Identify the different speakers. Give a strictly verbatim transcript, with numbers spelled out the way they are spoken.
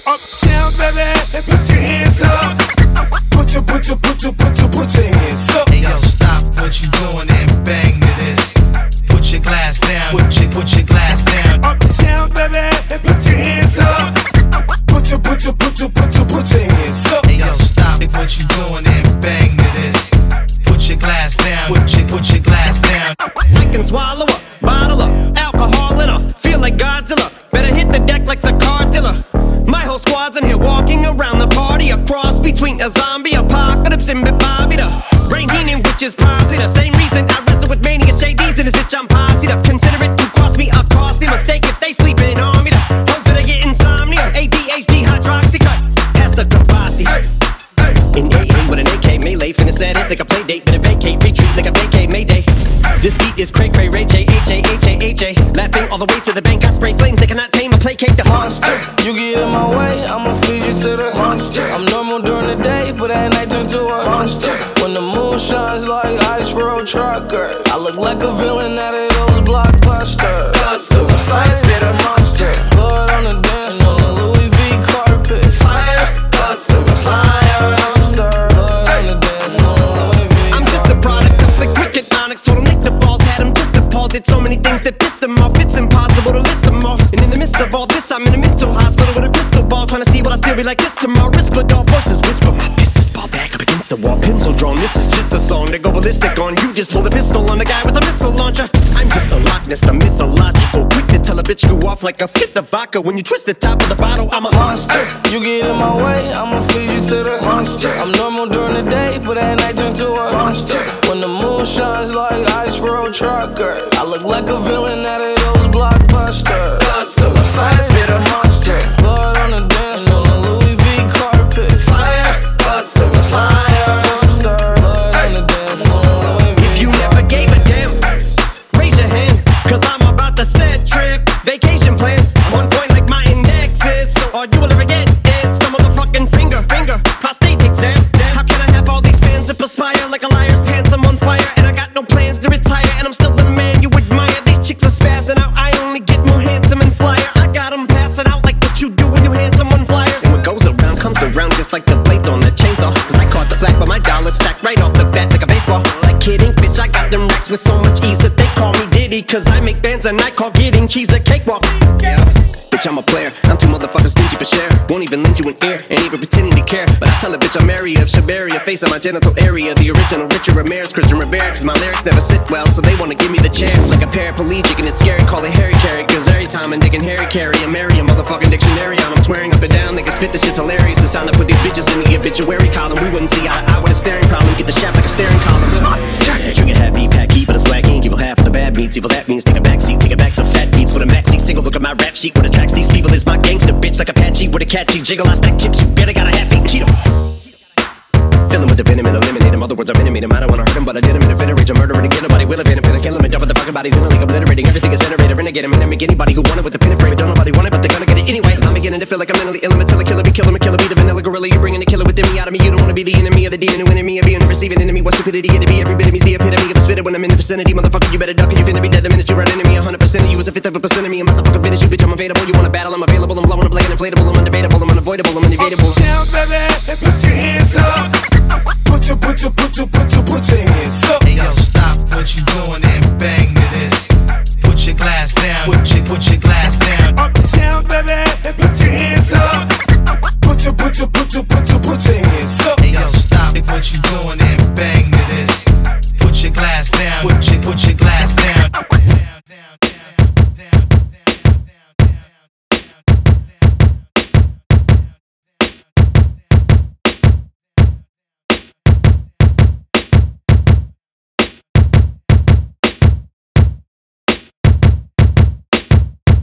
Speaker 1: Uptown, baby, put your hands up. Put your, put your, put your, put your, put your hands up.
Speaker 2: Hey yo, stop what you doing and bang to this. Put your glass down, put your, put your glass down.
Speaker 1: Uptown, baby, put your hands up. Put your, put your, put your, put your, put your hands up.
Speaker 2: Hey yo, stop what you doing and bang to this. Put your glass down, put your, put your glass down.
Speaker 3: I can swallow a bottle of alcohol in her. Feel like Godzilla. Better hit the deck like the car dealer. My whole squad's in here walking around the party. A cross between a zombie apocalypse and Bobby the Brain Heenan, which is probably the same reason I wrestle with mania shadies. And this bitch I'm posse up. Consider it to cost me a costly mistake if they sleeping on me. The hoes better get insomnia. A D H D hydroxy cut. Pass the Kavasi. In A A with an A K melee, finna set it like a play date. Better vacate, retreat like a vacate Mayday. This beat is cray cray, Ray J, H A, H A, H A. Laughing all the way to the bank, I spray flames. They cannot tame or placate the monster.
Speaker 4: You get in my way, I'ma feed you to the monster. I'm normal during the day, but at night turn to a monster. When the moon shines like ice road trucker, I look like a villain out of those blockbusters.
Speaker 3: Blood to the fire, spit a
Speaker 4: monster. Blood on the dance floor, the Louis V carpet.
Speaker 3: Fire, blood to the fire.
Speaker 4: Blood on the dance floor, Louis V.
Speaker 3: I'm just a product of the cricket onyx. Told him lick the balls, had him just appalled. Did so many things that pissed him off. It's impossible to list them all. And in the midst of all this, I'm in a mental hospital with a crystal ball, trying to see what I still be like this tomorrow. Whispered all voices whisper. My fist is ball back up against the wall, pencil drawn. This is just a song to go ballistic on. You just pulled a pistol on the guy with a missile launcher. I'm just a Loch Ness, the mythological. Quick to tell a bitch go off like a fifth of vodka. When you twist the top of the bottle, I'm a monster.
Speaker 4: You get in my way, I'ma feed you to the monster. I'm normal during the day, but at night turn to a monster. When the moon shines like ice road trucker, I look like a villain out of those blockbusters.
Speaker 3: Blood to the fire, spit a
Speaker 4: monster. Blood on the dance floor, the Louis V carpet.
Speaker 3: Fire, blood to the fire.
Speaker 4: Monster. Blood on the dance floor, Louis V.
Speaker 3: If you never gave a damn, raise your hand, cause I'm about to set trip. Vacation plans, one point like my index is. So all you will ever get is some motherfucking finger, finger, prostate exam. How can I have all these fans that perspire like a liar's pants? I'm on fire and I got no plans to retire. And I'm still the man you admire. These chicks are spazzing out, I only get more handsome and flyer. I got them passing out like what you do when you hand someone flyers. And what goes around comes around just like the blades on the chainsaw. Cause I caught the flag but my dollar stacked right off the bat like a baseball. Like kidding, bitch, I got them racks with so much ease that they call me Diddy. Cause I make bands and I call getting cheese a cakewalk. Yeah, bitch, I'm a player, I'm too motherfucking stingy for share. Won't even lend you an ear, ain't even pretending to care. But I tell a bitch I'm area of Shabaria, face on my genital area. The original Richard Ramirez, Christian Rivera. Cause my lyrics never sit well, so they wanna give me the chance. Like a paraplegic and it's scary, call it Harry Carry. Cause every time a nigga and Harry carry, I marry a motherfucking dictionary on. I'm swearing up and down, niggas spit this shit's hilarious. It's time to put these bitches in the obituary column. We wouldn't see eye to eye with a staring problem. Get the shaft like a staring column. Trigger happy, pack heat, but it's black ink. Evil half of the bad meats, evil that means take a backseat, take it back to fat beats with a maxi single. Look at my rap sheet, what attracts these people is my gangster bitch like Apache with a catchy jiggle. I stack chips, you better got a half eaten Cheeto. Fill him with the venom and eliminate him. Other words, I'm intimate him. I don't wanna hurt him, but I did him in a fit of rage. I'm murdering again, nobody will evade him. Finna kill him and dump the fucking bodies in a league, obliterating everything is generated. Renegade him and I make anybody who want it with the pin and frame it. Don't nobody want it, but they're gonna get it anyway. Cause I'm beginning to feel like I'm mentally ill. I'm a killer, be killer, me killer, be the vanilla gorilla. You're bringing the killer within me out of me. You don't wanna be the enemy of the demon who enemy of being the receiving enemy. What stupidity it'd be? Every bit of me's the epitome of a spitter when I'm in the vicinity. Motherfucker, you better duck or you finna be dead the minute you run into me. A hundred percent of you is a fifth of a percent of me. I'm about to fucking finish you, bitch. I'm available. You wanna battle? I'm available. I'm blowing a blade, inflatable. I'm undebatable. I'm unavoidable. I'm unevadable.
Speaker 1: Uptown, baby, put your hands up. Put your, put your, put your, put your, put your hands up.
Speaker 2: Hey yo, stop what you doing and bang to this. Put your glass down, put your, put your glass down.
Speaker 1: Uptown, baby, put your hands up. Put your, put your, put your, put your, put your hands up.
Speaker 2: Hey yo, stop what you doing